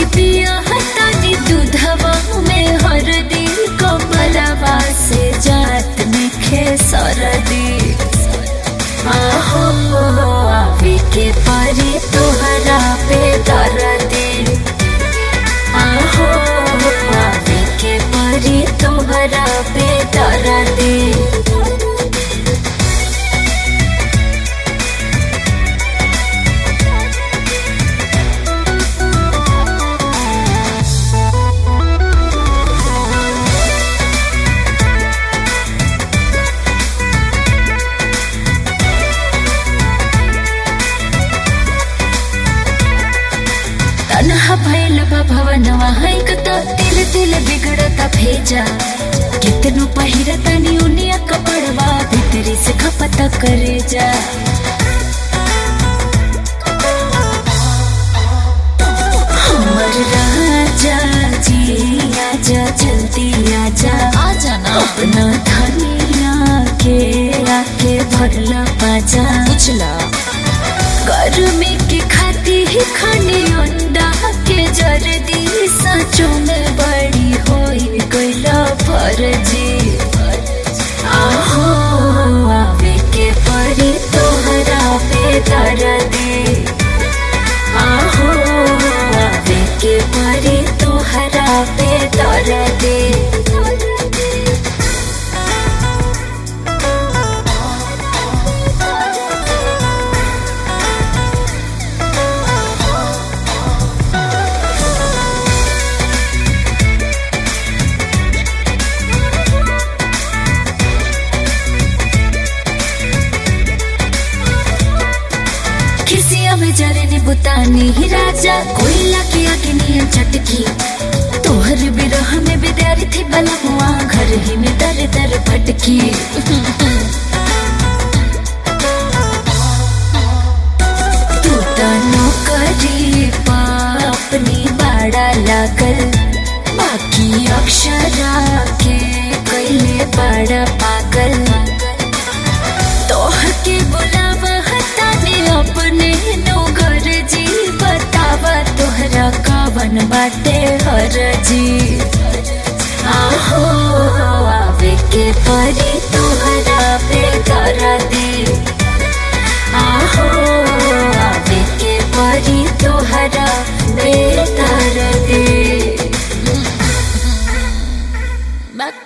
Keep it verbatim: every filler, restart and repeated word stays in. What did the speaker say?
पिया हतानी दूधवा में हरदी कमलवा से जात में खेसरदी आहो आवे के परी तोहरा पे दर्दी आहो आवे के परी तोहरा पे दर्दी। तन्हा भैल भवनवा हैक तो दिल दिल बिगड़ता भेजा कितनो पहिरता नी उनिया कपड़वा भीतरी से खपता करे जा हमर राजा जी आजा जल्दी आजा आजा ना अपना धनिया के आके भरला पाजा उछला गर्मी की खाती ही खाने अंडा के जर्दी सचो में बड़ी होई गईला फर्जी आहो आवे के परी तोहरा पे दर्दी आहो आवे के परी तोहरा पे दर्दी। में जरनी बुतानी ही राजा कोयला की अग्निया चटकी तोहर बिरह में बिदारी थी बलमुआ घर ही में दर दर भटकी तू तो नौकरी पा अपनी बाड़ा लागल बाकी अक्षरा के कैले बड़ा पागल तोहर के बुलावा हताने अपने नौकर जी बतावा तोहरा कावन बाटे हर जी आहो आवे के परी तोहरा पे दर्दी आहो आवे के परी तोहरा पे दर्दी।